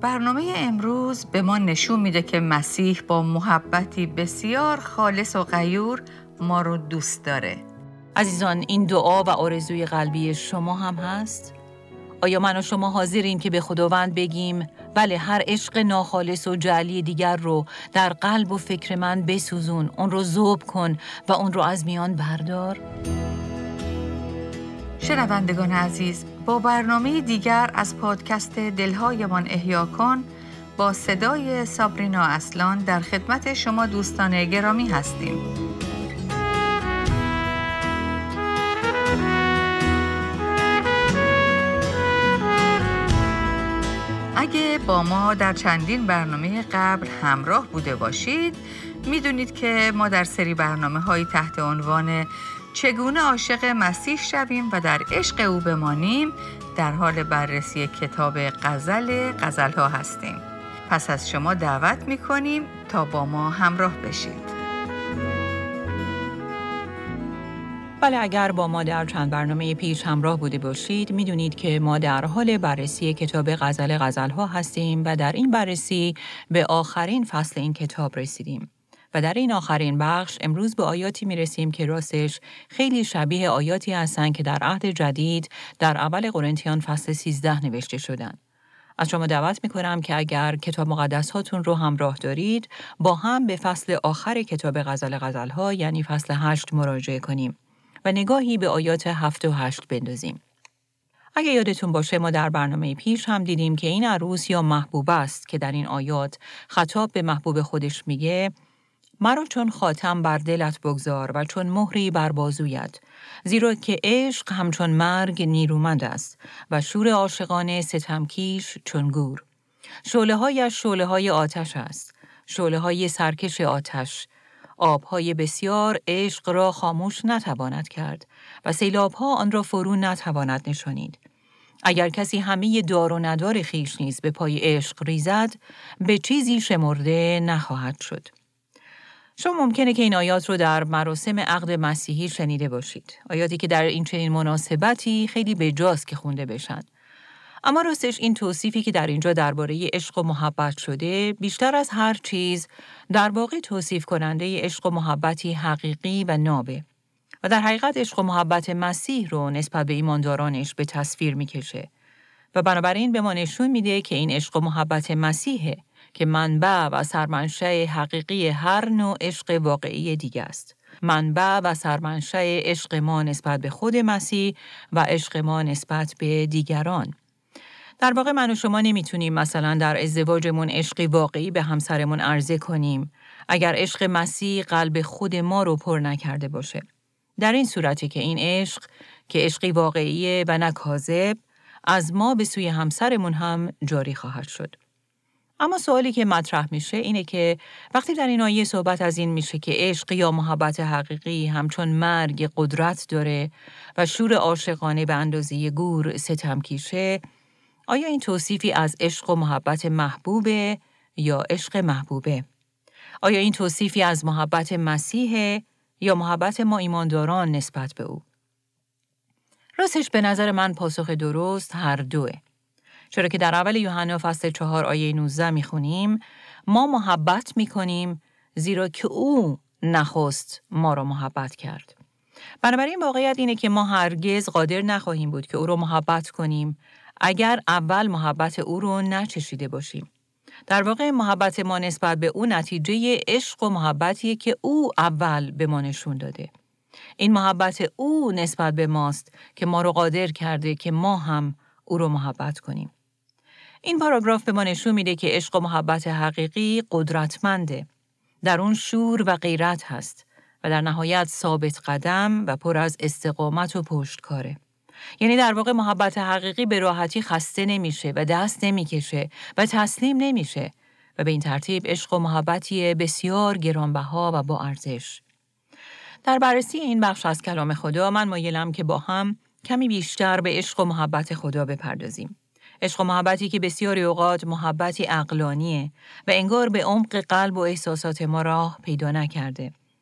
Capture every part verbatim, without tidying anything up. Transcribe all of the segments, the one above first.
برنامه امروز به ما نشون میده که مسیح با محبتی بسیار خالص و غیور ما رو دوست داره. عزیزان، این دعا و آرزوی قلبی شما هم هست؟ آیا من و شما حاضریم که به خداوند بگیم بله، هر عشق ناخالص و جعلی دیگر رو در قلب و فکر من بسوزون، اون رو ذوب کن و اون رو از میان بردار؟ شنوندگان عزیز، با برنامه دیگر از پادکست دلهایمان احیا کن با صدای سابرینا اصلان در خدمت شما دوستان گرامی هستیم. اگه با ما در چندین برنامه قبل همراه بوده باشید، میدونید که ما در سری برنامه‌های تحت عنوان چگونه عاشق مسیح شویم و در عشق او بمانیم در حال بررسی کتاب غزل غزل‌ها هستیم. پس از شما دعوت می‌کنیم تا با ما همراه بشید. بله، اگر با ما در چند برنامه پیش همراه بوده باشید، میدونید که ما در حال بررسی کتاب غزل غزل‌ها هستیم و در این بررسی به آخرین فصل این کتاب رسیدیم. و در این آخرین بخش امروز به آیاتی میرسیم که راستش خیلی شبیه آیاتی هستن که در عهد جدید در اول قرنتیان فصل سیزده نوشته شدن. از شما دعوت میکنم که اگر کتاب مقدس هاتون رو همراه دارید، با هم به فصل آخر کتاب غزل غزل‌ها یعنی فصل هشت مراجعه کنیم و نگاهی به آیات هفت و هشت بندازیم. اگه یادتون باشه ما در برنامه پیش هم دیدیم که این عروس یا محبوب است که در این آیات خطاب به محبوب خودش میگه: مرا چون خاتم بر دلت بگذار و چون مهری بر بازویت، زیرا که عشق همچون مرگ نیرومند است و شور عاشقانه ستمکیش چون گور. شعله هایش شعله های آتش است، شعله های سرکش آتش. آبهای بسیار عشق را خاموش نتواند کرد و سیلابها آن را فرو نتواند نشانید. اگر کسی همه دار و ندار خویش نیز به پای عشق ریزد، به چیزی شمرده نخواهد شد. شما ممکنه که این آیات رو در مراسم عقد مسیحی شنیده باشید. آیاتی که در این چنین مناسبتی خیلی بجاست که خونده بشن. اما راستش این توصیفی که در اینجا درباره عشق و محبت شده، بیشتر از هر چیز در واقع توصیف کننده عشق و محبتی حقیقی و نابه و در حقیقت عشق و محبت مسیح رو نسبت به ایماندارانش به تصویر میکشه و بنابراین به ما نشون میده که این عشق و محبت مسیحه که منبع و سرمنشأ حقیقی هر نوع عشق واقعی دیگه است. منبع و سرمنشأ عشق ما نسبت به خود مسیح و عشق ما نسبت به دیگران. در واقع من و شما نمیتونیم مثلا در ازدواجمون عشقی واقعی به همسرمون عرضه کنیم اگر عشق مسیح قلب خود ما رو پر نکرده باشه. در این صورتی که این عشق که عشقی واقعیه و نه کاذب از ما به سوی همسرمون هم جاری خواهد شد. اما سوالی که مطرح میشه اینه که وقتی در این آیه صحبت از این میشه که عشق یا محبت حقیقی همچون مرگ قدرت داره و شور عاشقانه به اندازه گور ستمکیشه، آیا این توصیفی از عشق و محبت محبوبه یا عشق محبوبه؟ آیا این توصیفی از محبت مسیحه یا محبت ما ایمانداران نسبت به او؟ راستش به نظر من پاسخ درست هر دوه. چرا که در اول یوحنا فصل چهار آیه نوزده میخونیم: ما محبت میکنیم زیرا که او نخست ما را محبت کرد. بنابراین واقعیت اینه که ما هرگز قادر نخواهیم بود که او را محبت کنیم اگر اول محبت او رو نچشیده باشیم. در واقع محبت ما نسبت به او نتیجه عشق و محبتیه که او اول به ما نشون داده. این محبت او نسبت به ماست که ما رو قادر کرده که ما هم او رو محبت کنیم. این پاراگراف به ما نشون میده که عشق و محبت حقیقی قدرتمنده. در اون شور و غیرت هست و در نهایت ثابت قدم و پر از استقامت و پشتکاره. یعنی در واقع محبت حقیقی به راحتی خسته نمیشه و دست نمیکشه و تسلیم نمیشه و به این ترتیب عشق و محبتی بسیار گرانبها و با ارزش. در بررسی این بخش از کلام خدا من مایلم که با هم کمی بیشتر به عشق و محبت خدا بپردازیم. عشق و محبتی که بسیاری اوقات محبتی عقلانیه و انگار به عمق قلب و احساسات ما راه پیدا نکرده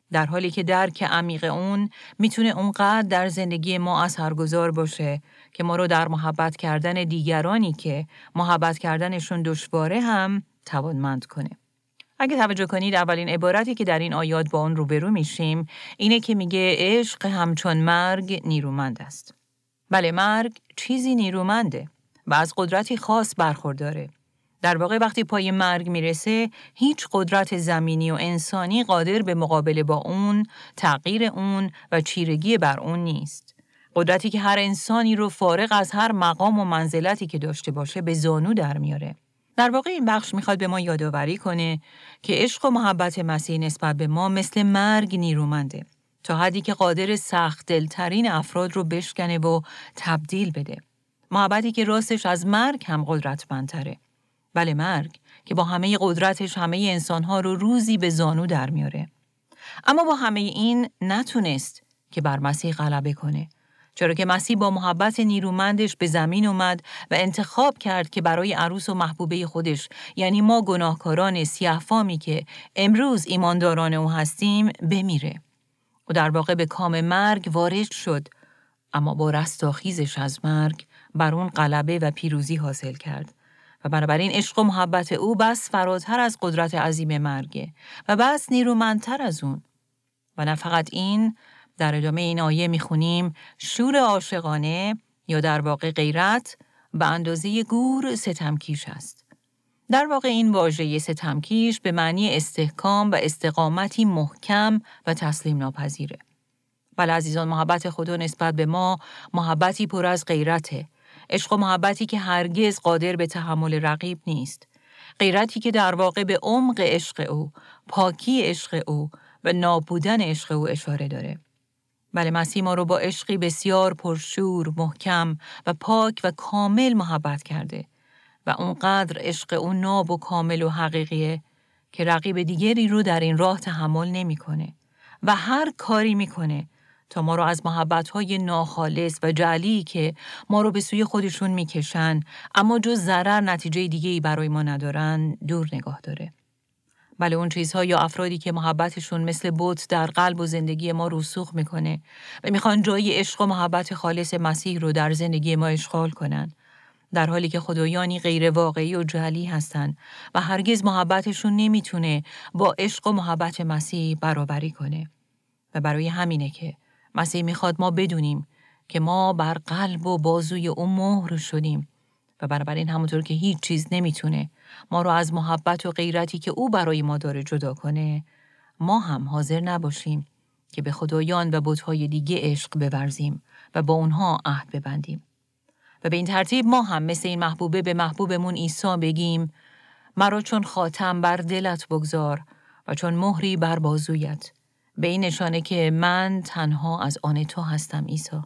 در حالی که درک عمیق اون میتونه اونقدر در زندگی ما اثرگذار باشه که ما رو در محبت کردن دیگرانی که محبت کردنشون دشواره هم توانمند کنه. اگه توجه کنید اولین عبارتی که در این آیات با اون روبرو میشیم اینه که میگه عشق همچون مرگ نیرومند است. بله، مرگ چیزی نیرومنده و از قدرتی خاص برخورداره. در واقع وقتی پای مرگ میرسه هیچ قدرت زمینی و انسانی قادر به مقابله با اون، تغییر اون و چیرگی بر اون نیست. قدرتی که هر انسانی رو فارغ از هر مقام و منزلتی که داشته باشه به زانو در میاره. در واقع این بخش میخواد به ما یادآوری کنه که عشق و محبت مسیح نسبت به ما مثل مرگ نیرومنده، تا حدی که قادر سخت دلترین افراد رو بشکنه و تبدیل بده. محبتی که راستش از مرگ هم قدرتمندتره. بله، مرگ که با همه قدرتش همه انسانها رو روزی به زانو در میاره. اما با همه این نتونست که بر مسیح غلبه کنه. چرا که مسیح با محبت نیرومندش به زمین اومد و انتخاب کرد که برای عروس و محبوبه خودش، یعنی ما گناهکاران سیاه‌فامی که امروز ایمانداران او هستیم، بمیره. و در واقع به کام مرگ وارد شد، اما با رستاخیزش از مرگ بر اون غلبه و پیروزی حاصل کرد. و بنابراین عشق و محبت او بس فراتر از قدرت عظیم مرگه و بس نیرومندتر از اون. و نه فقط این، در ادامه این آیه میخونیم شور عاشقانه یا در واقع غیرت به اندازه گور ستمکیش است. در واقع این واژه ستمکیش به معنی استحکام و استقامتی محکم و تسلیم ناپذیره. بله عزیزان، محبت خدا نسبت به ما محبتی پر از غیرته. عشق و محبتی که هرگز قادر به تحمل رقیب نیست. غیرتی که در واقع به عمق عشق او، پاکی عشق او و نابودن عشق او اشاره داره. بله، مسیح ما رو با عشقی بسیار پرشور، محکم و پاک و کامل محبت کرده و اونقدر عشق او ناب و کامل و حقیقیه که رقیب دیگری رو در این راه تحمل نمی‌کنه و هر کاری می‌کنه تا ما رو از محبت‌های ناخالص و جعلی که ما رو به سوی خودشون می‌کشن اما جز ضرر نتیجه دیگه‌ای برای ما ندارن دور نگاه داره. بله، اون چیزها یا افرادی که محبتشون مثل بت در قلب و زندگی ما رسوخ میکنه و میخوان جای عشق و محبت خالص مسیح رو در زندگی ما اشغال کنن، در حالی که خدایانی غیر واقعی و جعلی هستن و هرگز محبتشون نمیتونه با عشق و محبت مسیح برابری کنه. و برای همینه که مسیح میخواد ما بدونیم که ما بر قلب و بازوی او مهر شدیم و بنابراین همونطور که هیچ چیز نمیتونه ما رو از محبت و غیرتی که او برای ما داره جدا کنه، ما هم حاضر نباشیم که به خدایان و بت‌های دیگه عشق بورزیم و با اونها عهد ببندیم. و به این ترتیب ما هم مثل این محبوبه به محبوبمون عیسی بگیم مرا چون خاتم بر دلت بگذار و چون مهری بر بازویت، به این نشانه که من تنها از آن تو هستم عیسی.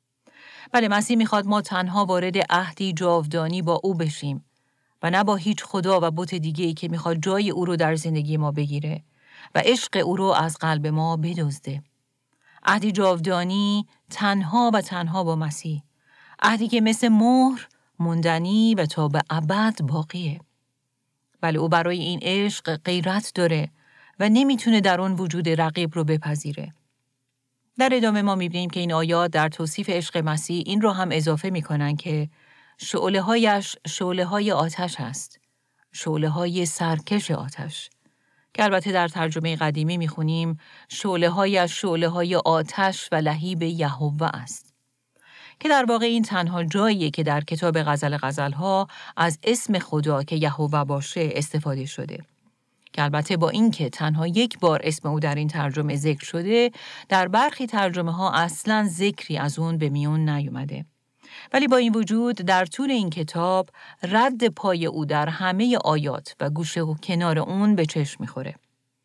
بله، مسیح میخواد ما تنها وارد عهدی جاودانی با او بشیم و نه با هیچ خدا و بت دیگه‌ای که میخواد جای او رو در زندگی ما بگیره و عشق او رو از قلب ما بدزده. عهدی جاودانی تنها و تنها با مسیح. عهدی که مثل مهر موندنی و تا به ابد باقیه. بله، او برای این عشق غیرت داره و نمیتونه در اون وجود رقیب رو بپذیره. در ادامه ما میبینیم که این آیات در توصیف عشق مسیح این رو هم اضافه میکنن که شعله هایش شعله های آتش هست. شعله های سرکش آتش. که البته در ترجمه قدیمی میخونیم شعله هایش شعله های آتش و لهیب یهوه است. که در واقع این تنها جاییه که در کتاب غزل غزلها از اسم خدا که یهوه باشه استفاده شده. که البته با این که تنها یک بار اسم او در این ترجمه ذکر شده، در برخی ترجمه ها اصلاً ذکری از اون به میون نیومده. ولی با این وجود در طول این کتاب رد پای او در همه آیات و گوشه و کنار اون به چشم میخوره.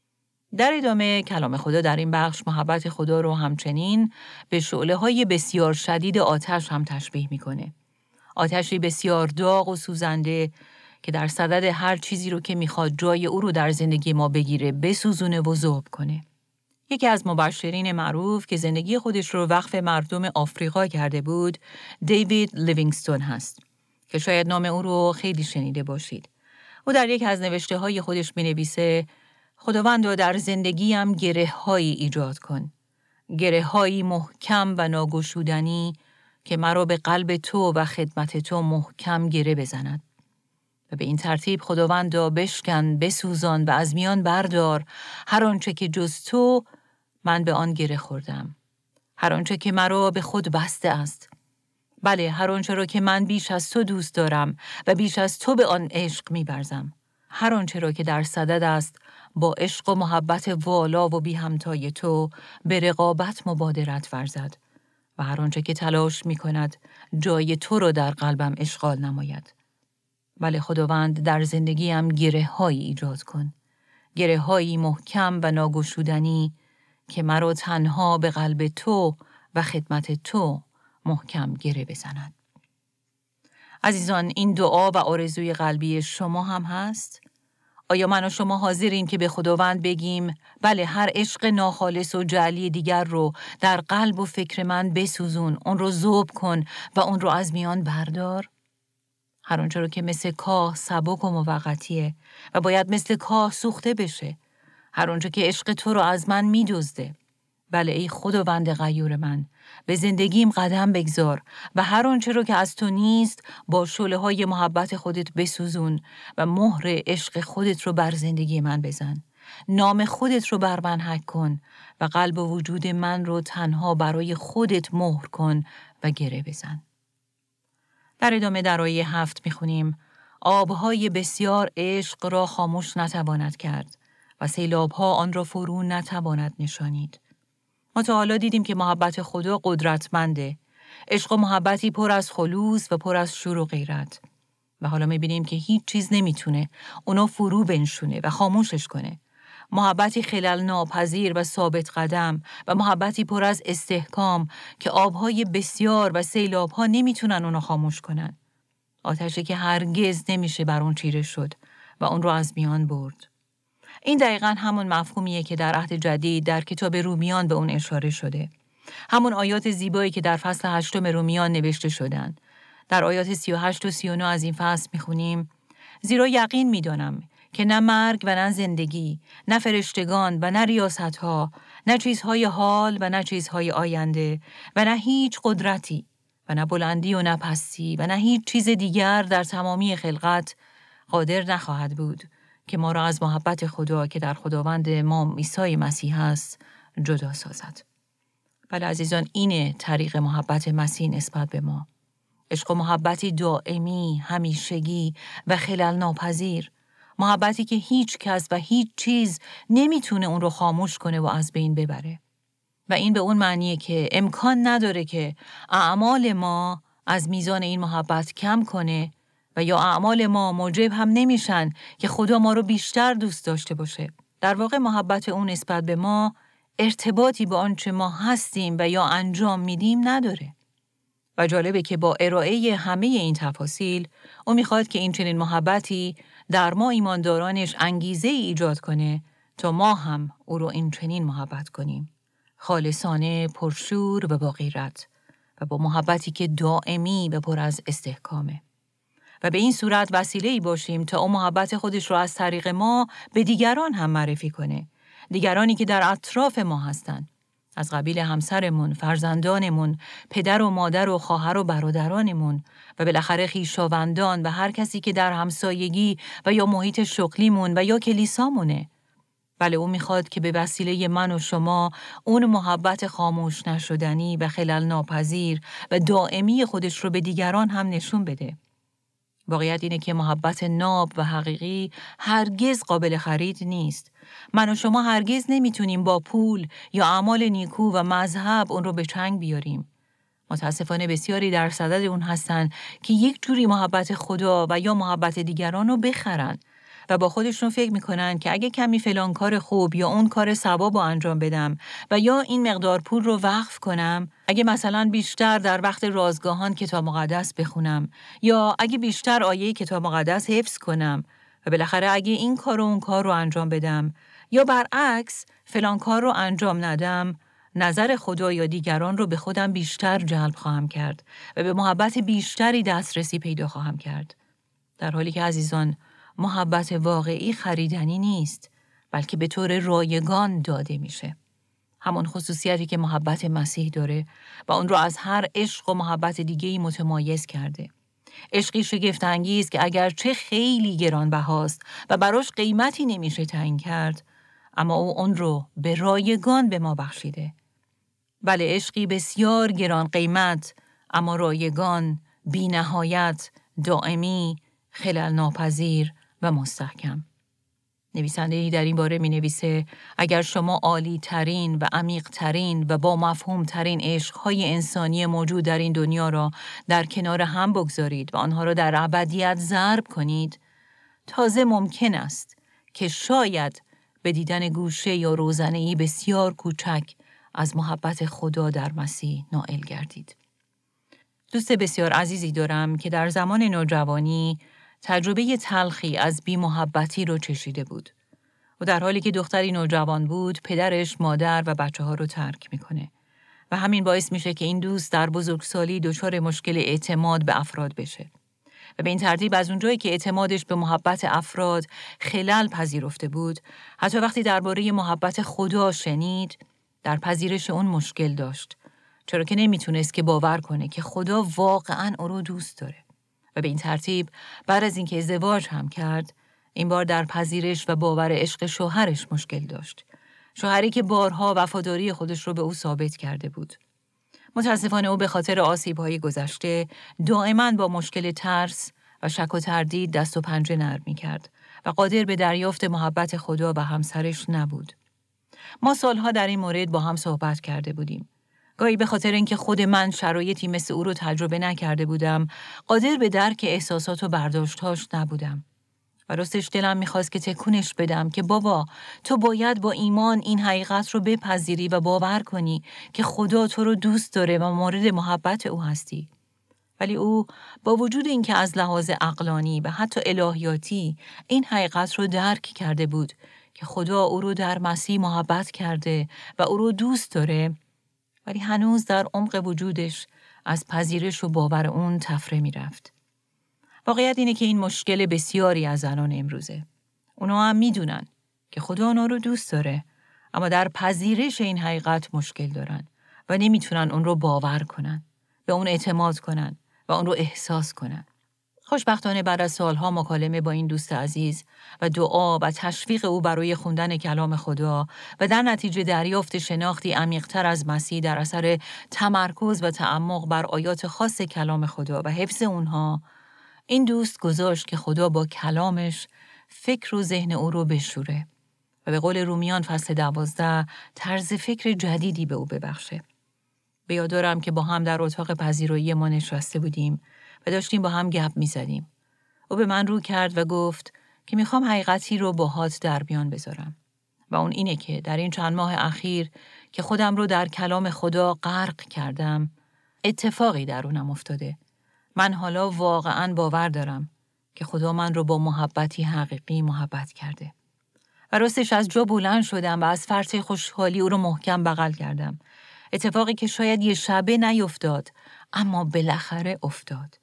در ادامه کلام خدا در این بخش محبت خدا رو همچنین به شعله های بسیار شدید آتش هم تشبیه میکنه. آتشی بسیار داغ و سوزنده که در صدد هر چیزی رو که میخواد جای او رو در زندگی ما بگیره بسوزونه و ذوب کنه. یکی از مبشرین معروف که زندگی خودش رو وقف مردم آفریقا کرده بود، دیوید لیوینگستون هست که شاید نام او رو خیلی شنیده باشید. او در یک از نوشته های خودش می نویسه خداوندا در زندگیم گره هایی ایجاد کن. گره هایی محکم و ناگشودنی که مرا به قلب تو و خدمت تو محکم گره بزند. و به این ترتیب خداوندا بشکن، بسوزان و از میان بردار هر آنچه که جز تو من به آن گره خوردم. هر آنچه که مرا به خود بسته است. بله، هر آنچه را که من بیش از تو دوست دارم و بیش از تو به آن عشق می‌ورزم. هر آنچه را که در صدد است با عشق و محبت والا و بی همتای تو به رقابت مبادرت ورزد و هر آنچه که تلاش می کند جای تو را در قلبم اشغال نماید. بله خداوند، در زندگیم گره هایی ایجاد کن. گره هایی محکم و ناگشودنی که مرا تنها به قلب تو و خدمت تو محکم گره بزند. عزیزان، این دعا و آرزوی قلبی شما هم هست؟ آیا من و شما حاضریم که به خداوند بگیم بله، هر عشق ناخالص و جعلی دیگر رو در قلب و فکر من بسوزون، اون رو ذوب کن و اون رو از میان بردار؟ هر آنچه رو که مثل کاه سبک و موقتیه و باید مثل کاه سوخته بشه. هر آنچه که عشق تو رو از من می‌دزده. بله ای خداوند غیور من، به زندگیم قدم بگذار و هر آنچه رو که از تو نیست با شعله‌های محبت خودت بسوزون و مهر عشق خودت رو بر زندگی من بزن. نام خودت رو بر من حک کن و قلب و وجود من رو تنها برای خودت مهر کن و گره بزن. در ادامه در آیه هفت میخونیم: آبهای بسیار عشق را خاموش نتواند کرد و سیلابها آن را فرو نتواند نشانید. ما تا حالا دیدیم که محبت خدا قدرتمنده. عشق و محبتی پر از خلوص و پر از شور و غیرت. و حالا میبینیم که هیچ چیز نمیتونه اونو فرو بنشونه و خاموشش کنه. محبتی خلل ناپذیر و ثابت قدم و محبتی پر از استحکام که آبهای بسیار و سیلابها نمیتونن اونو خاموش کنن. آتشی که هرگز نمیشه بر اون چیره شد و اون رو از میان برد. این دقیقاً همون مفهومیه که در عهد جدید در کتاب رومیان به اون اشاره شده. همون آیات زیبایی که در فصل هشتم رومیان نوشته شدن. در آیات سی و هشت و سی و نه از این فصل میخونیم: زیرا یقین میدانم که نه مرگ و نه زندگی، نه فرشتگان و نه ریاستها، نه چیزهای حال و نه چیزهای آینده و نه هیچ قدرتی و نه بلندی و نه پستی و نه هیچ چیز دیگر در تمامی خلقت قادر نخواهد بود که ما را از محبت خدا که در خداوند ما عیسی مسیح است جدا سازد. بله عزیزان، اینه طریق محبت مسیح نسبت به ما. عشق و محبتی دائمی، همیشگی و خلل ناپذیر. محبتی که هیچ کس و هیچ چیز نمیتونه اون رو خاموش کنه و از بین ببره. و این به اون معنیه که امکان نداره که اعمال ما از میزان این محبت کم کنه و یا اعمال ما موجب هم نمیشن که خدا ما رو بیشتر دوست داشته باشه. در واقع محبت اون نسبت به ما ارتباطی با آنچه ما هستیم و یا انجام میدیم نداره. و جالبه که با ارائه همه این تفاصیل او میخواد که این چنین محبتی در ما ایماندارانش انگیزه ای ایجاد کنه تا ما هم او رو این چنین محبت کنیم. خالصانه، پرشور و با غیرت و با محبتی که دائمی و پر از استحکامه. و به این صورت وسیله‌ای باشیم تا او محبت خودش رو از طریق ما به دیگران هم معرفی کنه. دیگرانی که در اطراف ما هستن. از قبیل همسرمون، فرزندانمون، پدر و مادر و خواهر و برادرانمون و بالاخره خویشاوندان و هر کسی که در همسایگی و یا محیط شغلیمون و یا کلیسامونه. بله او میخواد که به وسیله من و شما اون محبت خاموش نشدنی و خلل ناپذیر و دائمی خودش رو به دیگران هم نشون بده. واقعیت اینه که محبت ناب و حقیقی هرگز قابل خرید نیست. من و شما هرگز نمیتونیم با پول یا اعمال نیکو و مذهب اون رو به چنگ بیاریم. متاسفانه بسیاری در صدد اون هستن که یک جوری محبت خدا و یا محبت دیگران رو بخرن و با خودشون فکر میکنن که اگه کمی فلان کار خوب یا اون کار ثواب رو انجام بدم و یا این مقدار پول رو وقف کنم، اگه مثلا بیشتر در وقت رازگاهان کتاب مقدس بخونم یا اگه بیشتر آیه کتاب مقدس حفظ کنم و بالاخره اگه این کار و اون کار رو انجام بدم یا برعکس فلان کار رو انجام ندم، نظر خدا یا دیگران رو به خودم بیشتر جلب خواهم کرد و به محبت بیشتری دسترسی پیدا خواهم کرد. در حالی که عزیزان، محبت واقعی خریدنی نیست. بلکه به طور رایگان داده میشه. همون خصوصیتی که محبت مسیح داره و اون رو از هر عشق و محبت دیگه‌ای متمایز کرده. عشقی شگفت انگیز که اگرچه خیلی گرانبهاست و براش قیمتی نمیشه تعیین کرد، اما او اون رو به رایگان به ما بخشیده. بله، عشقی بسیار گران قیمت، اما رایگان، بی نهایت، دائمی، خلل ناپذیر و مستحکم. نویسنده‌ای در این باره می نویسه اگر شما عالی ترین و عمیق ترین و با مفهوم ترین عشقهای انسانی موجود در این دنیا را در کنار هم بگذارید و آنها را در ابدیت ضرب کنید، تازه ممکن است که شاید به دیدن گوشه یا روزنه‌ای بسیار کوچک از محبت خدا در مسیح نائل گردید. دوست بسیار عزیزی دارم که در زمان نوجوانی تجربه تلخی از بی محبتی رو چشیده بود. و در حالی که دختری نوجوان بود، پدرش، مادر و بچه ها رو ترک میکنه. و همین باعث میشه که این دوست در بزرگسالی دچار مشکل اعتماد به افراد بشه. و به این ترتیب از اونجایی که اعتمادش به محبت افراد خلل پذیرفته بود، حتی وقتی درباره محبت خدا شنید، در پذیرش اون مشکل داشت. چرا که نمیتونست که باور کنه که خدا واقعاً او رو دوست داره. و به این ترتیب بعد از اینکه ازدواج هم کرد، این بار در پذیرش و باور عشق شوهرش مشکل داشت. شوهری که بارها وفاداری خودش رو به او ثابت کرده بود. متاسفانه او به خاطر آسیب‌های گذشته دائما با مشکل ترس و شک و تردید دست و پنجه نرم می‌کرد و قادر به دریافت محبت خدا و همسرش نبود. ما سالها در این مورد با هم صحبت کرده بودیم. گاهی به خاطر اینکه خود من شرایطی مثل او رو تجربه نکرده بودم، قادر به درک احساسات و برداشت‌هاش نبودم. و راستش دلم میخواست که تکونش بدم که بابا، تو باید با ایمان این حقیقت رو بپذیری و باور کنی که خدا تو رو دوست داره و مورد محبت او هستی. ولی او با وجود اینکه از لحاظ عقلانی و حتی الهیاتی این حقیقت رو درک کرده بود که خدا او رو در مسیح محبت کرده و او رو دوست داره، ولی هنوز در عمق وجودش از پذیرش و باور اون تفره می رفت. واقعیت اینه که این مشکل بسیاری از زنان امروزه. اونا هم می دونن که خدا اونا رو دوست داره، اما در پذیرش این حقیقت مشکل دارن و نمیتونن اون رو باور کنن، به اون اعتماد کنن و اون رو احساس کنن. خوشبختانه بعد از سالها مکالمه با این دوست عزیز و دعا و تشویق او برای خوندن کلام خدا و در نتیجه دریافت شناختی عمیق‌تر از مسیح در اثر تمرکز و تعمق بر آیات خاص کلام خدا و حفظ اونها، این دوست گذاشت که خدا با کلامش فکر و ذهن او رو بشوره و به قول رومیان فصل دوازده طرز فکر جدیدی به او ببخشه. به یاد دارم که با هم در اتاق پذیرایی ما نشسته بودیم و داشتیم با هم گپ می زدیم. او به من رو کرد و گفت که میخوام حقیقتی رو باهات در میان بذارم. و اون اینه که در این چند ماه اخیر که خودم رو در کلام خدا غرق کردم، اتفاقی درونم افتاده. من حالا واقعاً باور دارم که خدا من رو با محبتی حقیقی محبت کرده. و راستش از جا بلند شدم و از فرط خوشحالی او رو محکم بغل کردم. اتفاقی که شاید یه شبه نیفتاد، اما بالاخره افتاد.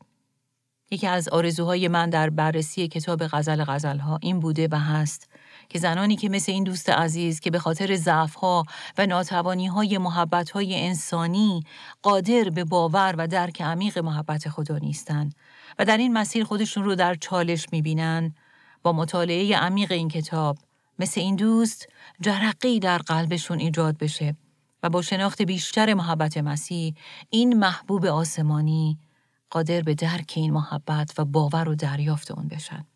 یکی از آرزوهای من در بررسی کتاب غزل غزلها این بوده و هست که زنانی که مثل این دوست عزیز که به خاطر ضعف‌ها و ناتوانی‌های محبت‌های انسانی قادر به باور و درک عمیق محبت خدا نیستند و در این مسیر خودشون رو در چالش می‌بینن، با مطالعه عمیق این کتاب مثل این دوست جرقه‌ای در قلبشون ایجاد بشه و با شناخت بیشتر محبت مسیح این محبوب آسمانی قادر به درک این محبت و باور و دریافت اون بشن.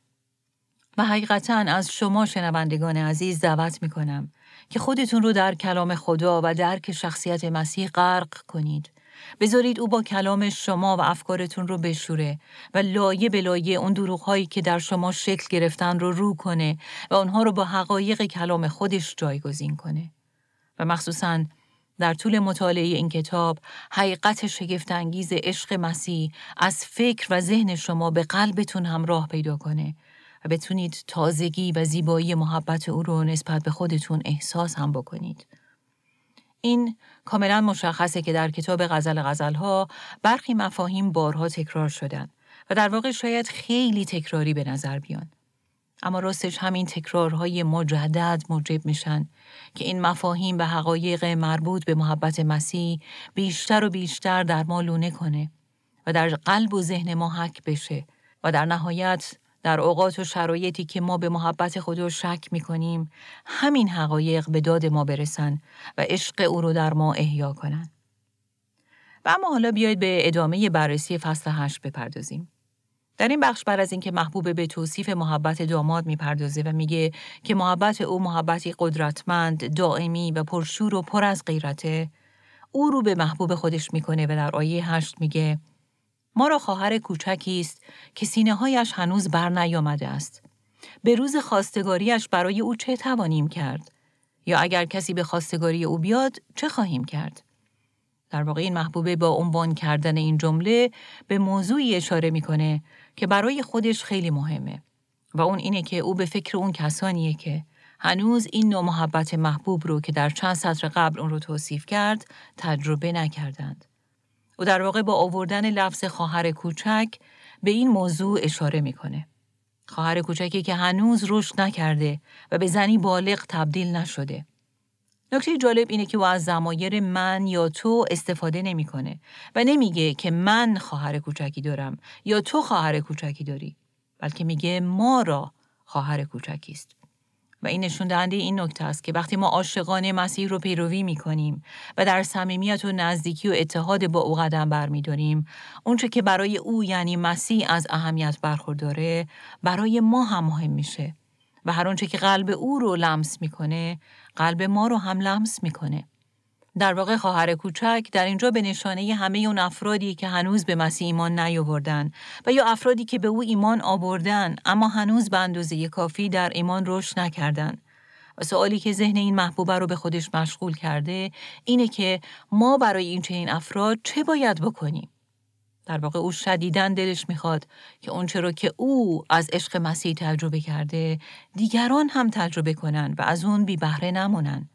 و حقیقتاً از شما شنوندگان عزیز دعوت میکنم که خودتون رو در کلام خدا و درک شخصیت مسیح غرق کنید. بذارید او با کلام شما و افکارتون رو بشوره و لایه به لایه اون دروغ‌هایی که در شما شکل گرفتن رو رو کنه و اونها رو با حقایق کلام خودش جایگزین کنه. و مخصوصاً در طول مطالعه این کتاب حقیقت شگفت‌انگیز عشق مسیح از فکر و ذهن شما به قلبتون هم راه پیدا کنه و بتونید تازگی و زیبایی محبت او رو نسبت به خودتون احساس هم بکنید. این کاملا مشخصه که در کتاب غزل غزلها برخی مفاهیم بارها تکرار شدن و در واقع شاید خیلی تکراری به نظر بیان. اما راستش همین تکرارهای مجدد موجب میشن که این مفاهیم و حقایق مربوط به محبت مسیح بیشتر و بیشتر در ما لونه کنه و در قلب و ذهن ما حک بشه و در نهایت در اوقات و شرایطی که ما به محبت خدا شک میکنیم همین حقایق به داد ما برسن و عشق او رو در ما احیا کنن. و اما حالا بیایید به ادامه بررسی فصل هشت بپردازیم. در این بخش بر از اینکه محبوب به توصیف محبت داماد میپردازه و میگه که محبت او محبتی قدرتمند، دائمی و پرشور و پر از غیرته، او رو به محبوب خودش میکنه و در آیه هشت میگه ما را خواهر کوچکی است که سینه‌هایش هنوز بر نیامده است. به روز خواستگاریش برای او چه توانیم کرد؟ یا اگر کسی به خواستگاری او بیاد چه خواهیم کرد؟ در واقع این محبوبه با عنوان کردن این جمله به موضوعی اشاره میکنه که برای خودش خیلی مهمه و اون اینه که او به فکر اون کسانیه که هنوز این نوع محبت محبوب رو که در چند سطر قبل اون رو توصیف کرد تجربه نکردند. و در واقع با آوردن لفظ خواهر کوچک به این موضوع اشاره میکنه. خواهر کوچکی که هنوز رشد نکرده و به زنی بالغ تبدیل نشده. نکته جالب اینه که او از ضمایر من یا تو استفاده نمیکنه و نمیگه که من خواهر کوچکی دارم یا تو خواهر کوچکی داری، بلکه میگه ما را خواهر کوچکی است. و این نشون دهنده این نکته است که وقتی ما عاشقانه مسیح رو پیروی میکنیم و در صمیمیت و نزدیکی و اتحاد با او قدم برمیداریم، اونچه که برای او یعنی مسیح از اهمیت برخورداره برای ما هم مهم میشه و هر آنچه که قلب او رو لمس میکنه قلب ما رو هم لمس میکنه. در واقع خواهر کوچک در اینجا به نشانه همه اون افرادی که هنوز به مسیح ایمان نیاوردن و یا افرادی که به او ایمان آوردن اما هنوز به اندازه کافی در ایمان رشد نکردن. و سوالی که ذهن این محبوبه رو به خودش مشغول کرده اینه که ما برای این چنین افراد چه باید بکنیم؟ در واقع او شدیداً دلش میخواد که اون چرا که او از عشق مسیح تجربه کرده دیگران هم تجربه کنن و از اون بی بهره نمونن.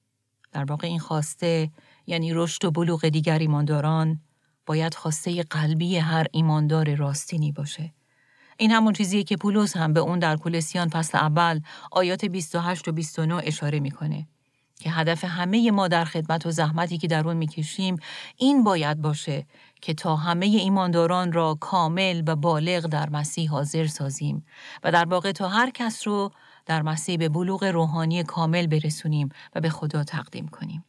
در واقع این خواسته یعنی رشد و بلوغ دیگر ایمانداران باید خواسته قلبی هر ایماندار راستینی باشه. این همون چیزیه که پولس هم به اون در کولسیان فصل اول آیات بیست و هشت و بیست و نه اشاره میکنه که هدف همه ما در خدمت و زحمتی که در اون میکشیم این باید باشه که تا همه ایمانداران را کامل و بالغ در مسیح حاضر سازیم و در واقع تا هر کس رو در مسیح به بلوغ روحانی کامل برسونیم و به خدا تقدیم کنیم.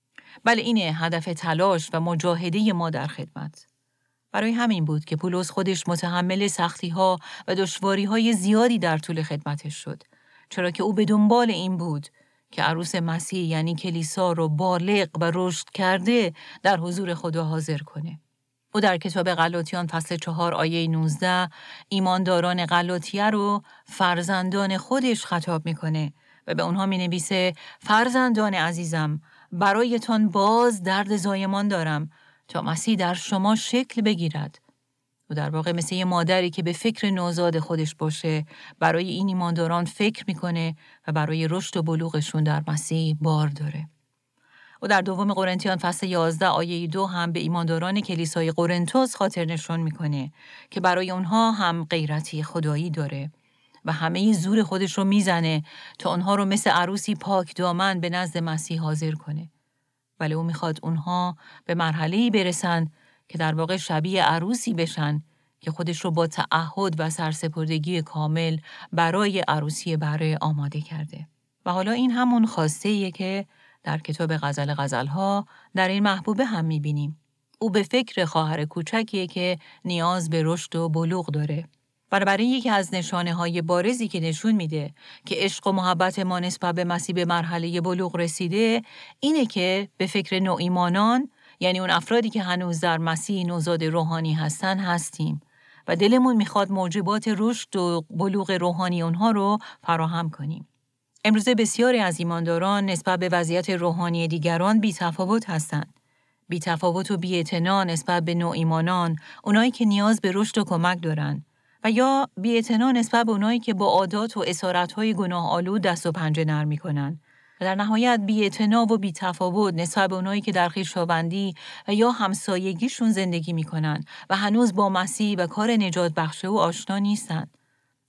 بله اینه هدف تلاش و مجاهده ما در خدمت. برای همین بود که پولس خودش متحمل سختی‌ها و دشواری‌های زیادی در طول خدمتش شد، چرا که او به دنبال این بود که عروس مسیح یعنی کلیسا رو بالغ و رشد کرده در حضور خدا حاضر کنه. او در کتاب غلاطیان فصل چهار آیه نوزده ایمانداران غلاطیه رو فرزندان خودش خطاب میکنه و به اونها مینویسه فرزندان عزیزم برایتان باز درد زایمان دارم تا مسیح در شما شکل بگیرد. و در واقع مثل یه مادری که به فکر نوزاد خودش باشه برای این ایمانداران فکر میکنه و برای رشد و بلوغشون در مسیح بار داره. و در دوم قرنتیان فصل یازده آیه دو هم به ایمانداران کلیسای قرنتوس خاطر نشون میکنه که برای اونها هم غیرتی خدایی داره و همه زور خودش رو میزنه تا اونها رو مثل عروسی پاک دامن به نزد مسیح حاضر کنه. ولی او میخواد اونها به مرحله‌ای برسن که در واقع شبیه عروسی بشن که خودش رو با تعهد و سرسپردگی کامل برای عروسی بره آماده کرده. و حالا این همون خواسته‌ایه که در کتاب غزل غزل‌ها در این محبوبه هم می‌بینیم. او به فکر خواهر کوچکیه که نیاز به رشد و بلوغ داره. بنابراین یکی از نشانه‌های بارزی که نشون میده که عشق و محبت ما نسبت به مسیح به مرحله بلوغ رسیده اینه که به فکر نوعیمانان یعنی اون افرادی که هنوز در مسیح نوزاد روحانی هستن هستیم و دلمون میخواد موجبات رشد و بلوغ روحانی اونها رو فراهم کنیم. امروزه بسیاری از ایمانداران نسبت به وضعیت روحانی دیگران بی‌تفاوت هستند. بی‌تفاوت و بی‌اعتنا نسبت به نوعیمانان، اونایی که نیاز به رشد و کمک دارن و یا بی‌اعتنا نسبت به اونایی که با عادات و اسارت‌های گناه آلود دست و پنجه نرم می‌کنن. و در نهایت بی‌اعتنا و بی‌تفاوت نسبت به اونایی که در خویشاوندی و یا همسایگیشون زندگی می‌کنن و هنوز با مسیح و کار نجات بخش او آشنا نیستن.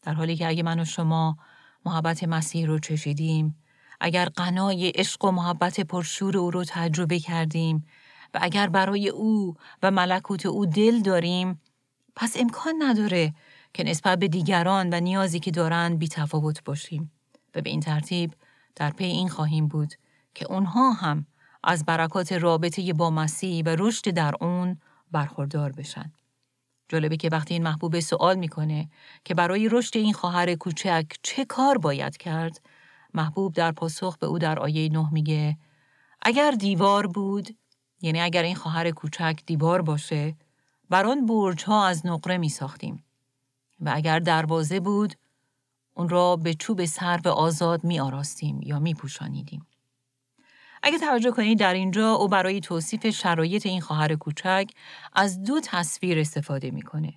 در حالی که اگه من و شما محبت مسیح رو چشیدیم، اگر غنای عشق و محبت پرشور او رو تجربه کردیم و اگر برای او و ملکوت او دل داریم، پس امکان نداره که نسبت به دیگران و نیازی که دارن بی تفاوت باشیم و به این ترتیب در پی این خواهیم بود که اونها هم از برکات رابطه با مسیح و رشد در اون برخوردار بشن. جالبه که وقتی این محبوب سوال میکنه که برای رشد این خواهر کوچک چه کار باید کرد، محبوب در پاسخ به او در آیه نه میگه اگر دیوار بود، یعنی اگر این خواهر کوچک دیوار باشه، بر آن برج‌ها از نقره می ساختیم و اگر دروازه بود، اون را به چوب سرو آزاد می آراستیم یا می پوشانیدیم. اگه توجه کنید در اینجا او برای توصیف شرایط این خواهر کوچک از دو تصویر استفاده میکنه.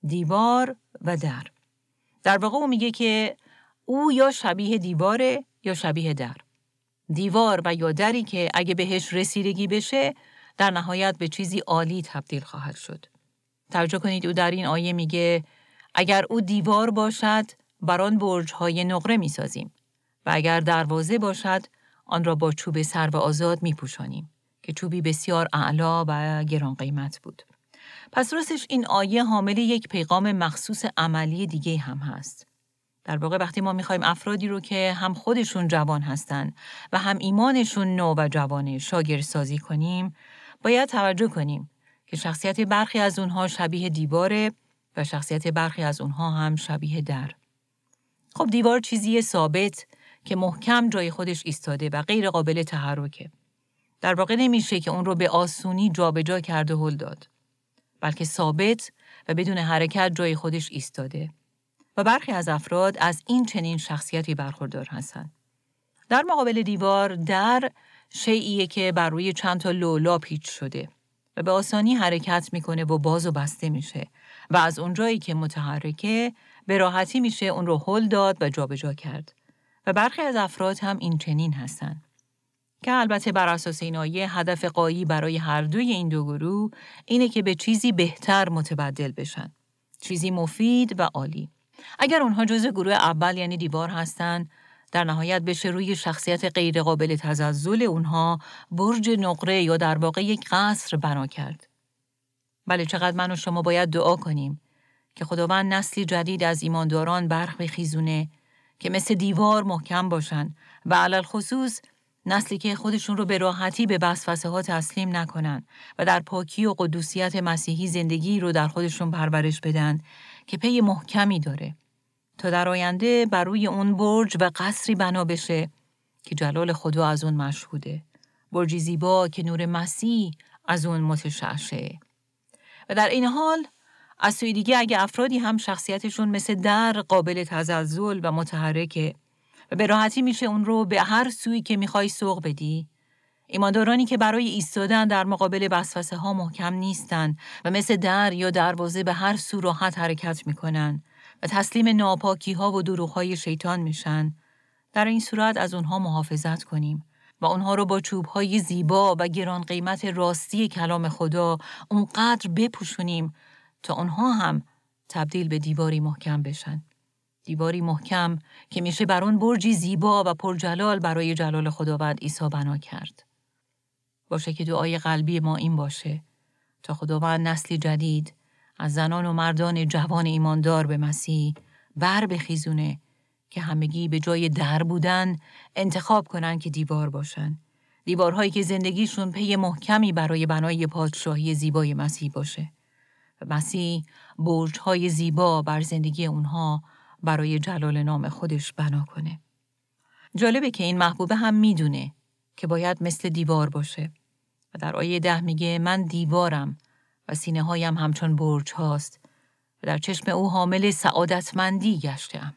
دیوار و در. در واقع او میگه که او یا شبیه دیواره یا شبیه در. دیوار و یا دری که اگه بهش رسیدگی بشه در نهایت به چیزی عالی تبدیل خواهد شد. توجه کنید او در این آیه میگه اگر او دیوار باشد بر آن برج‌های نقره میسازیم و اگر دروازه باشد آن را با چوب سرو آزاد میپوشانیم که چوبی بسیار اعلا و گران قیمت بود. پس راستش این آیه حامل یک پیغام مخصوص عملی دیگه هم هست. در واقع وقتی ما میخوایم افرادی رو که هم خودشون جوان هستن و هم ایمانشون نو و جوانه شاگردسازی کنیم، باید توجه کنیم که شخصیت برخی از اونها شبیه دیواره و شخصیت برخی از اونها هم شبیه در. خب دیوار چیزی ثابت که محکم جای خودش ایستاده و غیر قابل تحرکه. در واقع نمیشه که اون رو به آسونی جابجا کرده هل داد، بلکه ثابت و بدون حرکت جای خودش ایستاده. و برخی از افراد از این چنین شخصیتی برخوردار هستند. در مقابل دیوار، در شیئیه که بر روی چند تا لولا پیچ شده و به آسانی حرکت میکنه و باز و بسته میشه و از اونجایی که متحرکه به راحتی میشه اون رو هل داد و جابجا کرد. و برخی از افراد هم این چنین هستند که البته بر اساس این آیه هدف غایی برای هر دوی این دو گروه اینه که به چیزی بهتر متبدل بشن، چیزی مفید و عالی. اگر اونها جزء گروه اول یعنی دیوار هستند، در نهایت بشه روی شخصیت غیر قابل تزلزل اونها برج نقره یا در واقع یک قصر بنا کرد. بله، چقدر من و شما باید دعا کنیم که خداوند نسلی جدید از ایمانداران برق بخیزونه که مثل دیوار محکم باشن و علل خصوص نسلی که خودشون رو به راحتی به وسوسه ها تسلیم نکنن و در پاکی و قدوسیت مسیحی زندگی رو در خودشون پرورش بدن که پی محکمی داره تا در آینده بر روی اون برج و قصری بنا بشه که جلال خدا از اون مشهوده، برجی زیبا که نور مسیح از اون متشعشعه. و در این حال از سوی دیگه اگه افرادی هم شخصیتشون مثل در قابل تزلزل و متحرکه و به راحتی میشه اون رو به هر سوی که میخوای سوق بدی، ایماندارانی که برای ایستادن در مقابل وسوسه ها محکم نیستن و مثل در یا دروازه به هر سو راحت حرکت میکنن و تسلیم ناپاکی ها و دروغ های شیطان میشن، در این صورت از اونها محافظت کنیم و اونها رو با چوب های زیبا و گران قیمت راستی کلام خدا اونقدر بپوشونیم تا اونها هم تبدیل به دیواری محکم بشن. دیواری محکم که میشه بر اون برجی زیبا و پرجلال برای جلال خداوند عیسی بنا کرد. باشه که دعای قلبی ما این باشه تا خداوند نسلی جدید از زنان و مردان جوان ایماندار به مسیح بر بخیزونه که همگی به جای در بودن انتخاب کنن که دیوار باشن. دیوارهایی که زندگیشون پی محکمی برای بنای پادشاهی زیبای مسیح باشه. و مسیح برج‌های زیبا بر زندگی اونها برای جلال نام خودش بنا کنه. جالبه که این محبوبه هم میدونه که باید مثل دیوار باشه و در آیه ده میگه من دیوارم و سینه هایم همچون برج هاست و در چشم او حامل سعادتمندی گشتم.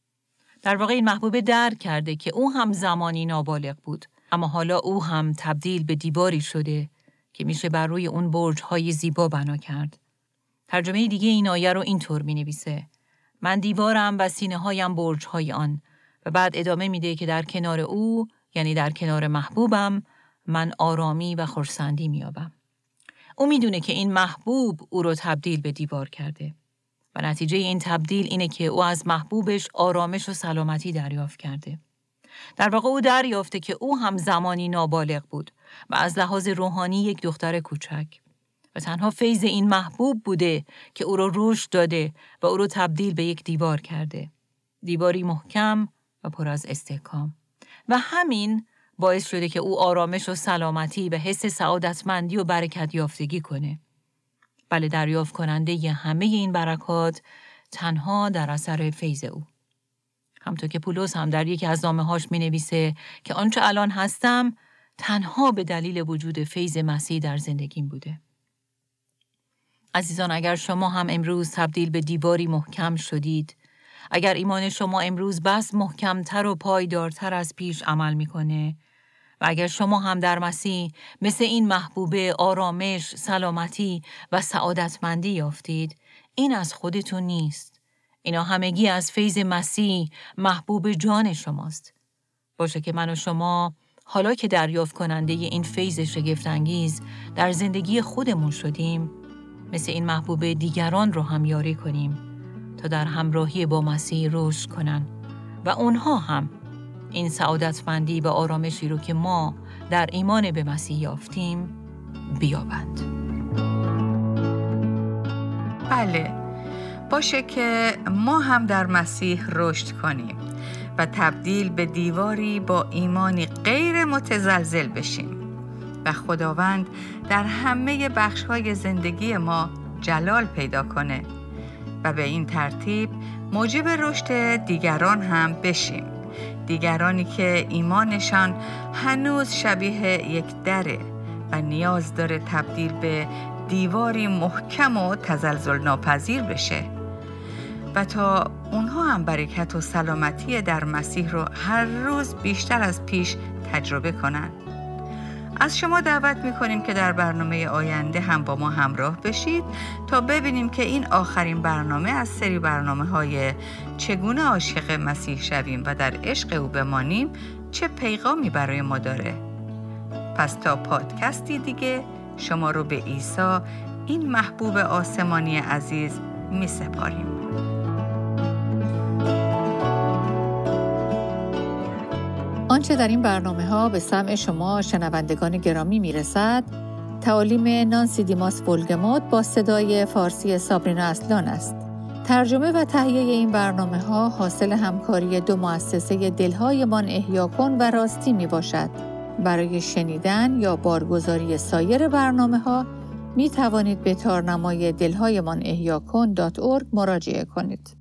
در واقع این محبوبه درک کرده که او هم زمانی نابالغ بود، اما حالا او هم تبدیل به دیواری شده که میشه بر روی اون برج های زیبا بنا کرد. ترجمه دیگه این آیه رو اینطور می نویسه: من دیوارم و سینه هایم برج های آن. و بعد ادامه میده که در کنار او، یعنی در کنار محبوبم، من آرامی و خرسندی میابم. او میدونه که این محبوب او رو تبدیل به دیوار کرده. و نتیجه این تبدیل اینه که او از محبوبش آرامش و سلامتی دریافت کرده. در واقع او دریافته که او هم زمانی نابالغ بود و از لحاظ روحانی یک دختر کوچک و تنها فیض این محبوب بوده که او رو رشد داده و او رو تبدیل به یک دیوار کرده. دیواری محکم و پر از استحکام. و همین باعث شده که او آرامش و سلامتی و حس سعادتمندی و برکت یافتگی کنه. بله، دریافت کننده ی همه این برکات تنها در اثر فیض او. همطور که پولس هم در یکی از نامه‌هاش می‌نویسه که آنچه الان هستم تنها به دلیل وجود فیض مسیح در زندگیم بوده. عزیزان، اگر شما هم امروز تبدیل به دیواری محکم شدید، اگر ایمان شما امروز بس محکمتر و پایدارتر از پیش عمل میکنه و اگر شما هم در مسیح مثل این محبوبه آرامش، سلامتی و سعادتمندی یافتید، این از خودتون نیست. اینا همگی از فیض مسیح محبوب جان شماست. باشه که من و شما حالا که دریافت کننده این فیض شگفت‌انگیز در زندگی خودمون شدیم، مثل این محبوب دیگران رو هم یاری کنیم تا در همراهی با مسیح رشد کنن و اونها هم این سعادتمندی و آرامشی رو که ما در ایمان به مسیح یافتیم بیابند. بله، باشه که ما هم در مسیح رشد کنیم و تبدیل به دیواری با ایمانی غیر متزلزل بشیم و خداوند در همه بخش‌های زندگی ما جلال پیدا کنه و به این ترتیب موجب رشد دیگران هم بشیم. دیگرانی که ایمانشان هنوز شبیه یک دره و نیاز داره تبدیل به دیواری محکم و تزلزل ناپذیر بشه و تا اونها هم برکت و سلامتی در مسیح رو هر روز بیشتر از پیش تجربه کنن. از شما دعوت می‌کنیم که در برنامه آینده هم با ما همراه بشید تا ببینیم که این آخرین برنامه از سری برنامه‌های چگونه عاشق مسیح شویم و در عشق او بمانیم چه پیغامی برای ما داره. پس تا پادکستی دیگه شما رو به عیسی، این محبوب آسمانی عزیز، می‌سپاریم. آنچه در این برنامه ها به سمع شما شنوندگان گرامی میرسد، تعالیم نانسی دیماس ولگموت با صدای فارسی سابرینا اصلان است. ترجمه و تهیه این برنامه ها حاصل همکاری دو مؤسسه دلهایمان احیا کن و راستی می باشد. برای شنیدن یا بارگزاری سایر برنامه ها می توانید به تارنمای دلهایمان احیا کن دات اورگ مراجعه کنید.